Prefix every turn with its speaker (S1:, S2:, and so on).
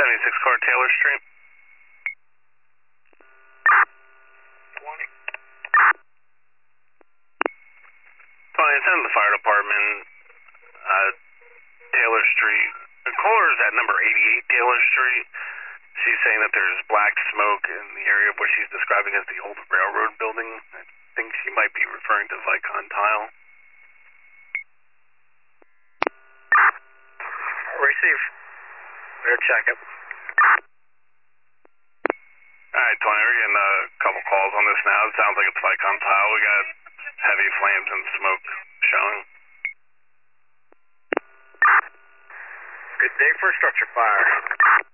S1: 76 car Taylor Street.
S2: 20.
S1: 20, it's in the fire department, Taylor Street. The caller's at number 88 Taylor Street. She's saying that there's black smoke in the area of what she's describing as the old railroad building. I think she might be referring to Vicon Tile.
S2: Receive. Air checkup.
S1: Alright, Tony, we're getting a couple calls on this now. It sounds like it's Vicon Tile. We got heavy flames and smoke showing.
S2: Good day for a structure fire.